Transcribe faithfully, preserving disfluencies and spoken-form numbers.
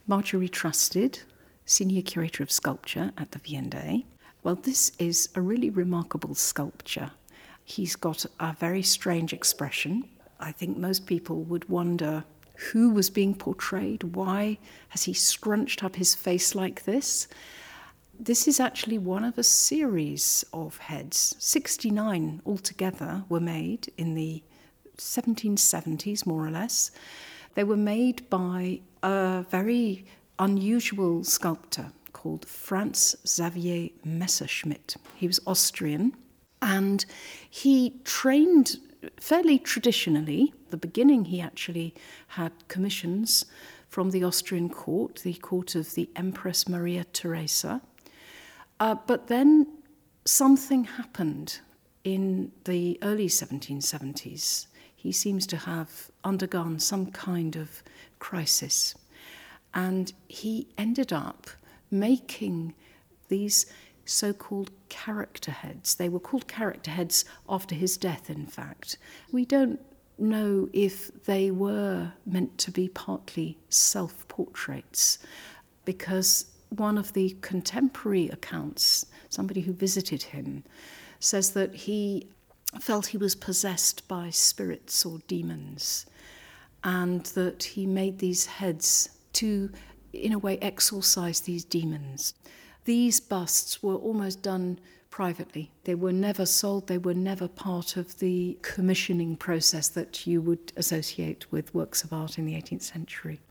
Marjorie Trusted, Senior Curator of Sculpture at the V N D. Well, this is a really remarkable sculpture. He's got a very strange expression. I think most people would wonder who was being portrayed, why has he scrunched up his face like this? This is actually one of a series of heads. sixty-nine altogether were made in the seventeen seventies, more or less. They were made by a very unusual sculptor called Franz Xavier Messerschmidt. He was Austrian, and he trained fairly traditionally. At the beginning, he actually had commissions from the Austrian court, the court of the Empress Maria Theresa. Uh, but then something happened in the early seventeen seventies. He seems to have undergone some kind of crisis. And he ended up making these so-called character heads. They were called character heads after his death, in fact. We don't know if they were meant to be partly self-portraits, because one of the contemporary accounts, somebody who visited him, says that he felt he was possessed by spirits or demons, and that he made these heads to, in a way, exorcise these demons. These busts were almost done privately. They were never sold. They were never part of the commissioning process that you would associate with works of art in the eighteenth century.